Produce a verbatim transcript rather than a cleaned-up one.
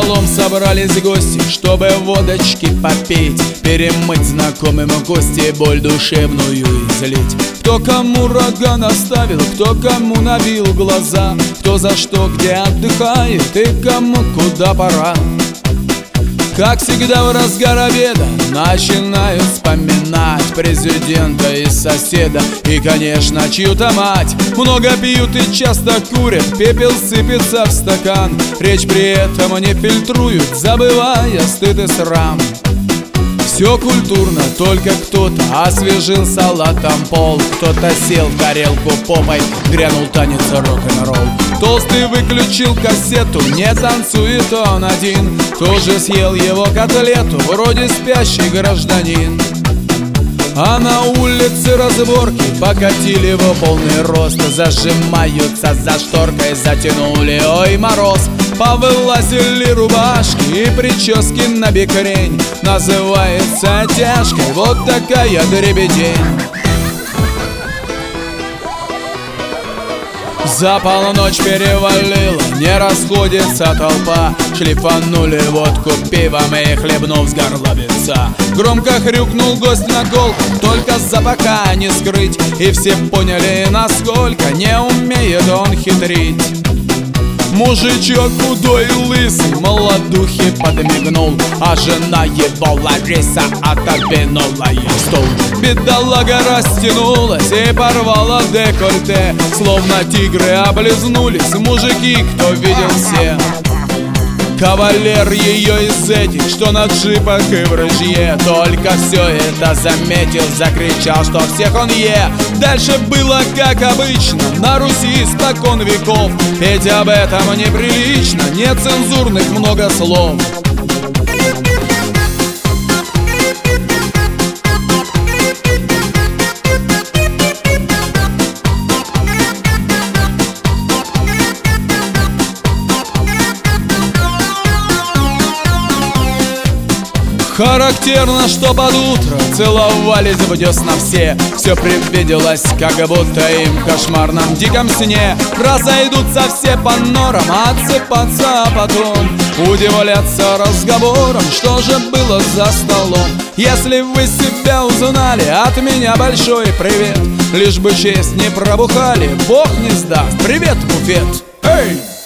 столом собрались гости, чтобы водочки попить, перемыть знакомым кости, боль душевную излить. Кто кому рога наставил, кто кому набил глаза, кто за что где отдыхает и кому куда пора. Как всегда в разгар обеда начинают вспоминать президента и соседа, и, конечно, чью-то мать. Много пьют и часто курят, пепел сыпется в стакан. Речь при этом не фильтруют, забывая стыд и срам. Все культурно, только кто-то освежил салатом пол, кто-то сел в тарелку попой, грянул танец рок-н-ролл. Толстый выключил кассету, не танцует он один, тоже съел его котлету, вроде спящий гражданин. А на улице разборки покатили его полный рост, зажимаются за шторкой, затянули, ой, мороз. Повылазили рубашки и прически на бекрень, называется тяжкой вот такая дребедень. За полночь перевалила, не расходится толпа, шлифанули водку пивом и хлебнув с горловица. Громко хрюкнул гость на колку, только запаха не скрыть, и все поняли, насколько не умеет он хитрить. Мужичок худой и лысый молодухе подмигнул, а жена его Лариса отодвинула ей стул. Бедолага растянулась и порвала декольте, словно тигры облизнулись мужики, кто видел все. Кавалер ее из этих, что на джипах и в рыжье, только все это заметил, закричал, что всех он е. Дальше было как обычно, на Руси испокон веков. Петь об этом неприлично, нецензурных много слов. Характерно, что под утро целовались в десна все. Все привиделось, как будто им в кошмарном диком сне. Разойдутся все по норам, отсыпаться, а потом удивляться разговорам, что же было за столом. Если вы себя узнали, от меня большой привет. Лишь бы честь не пробухали, Бог не сдаст. Привет, буфет! Эй!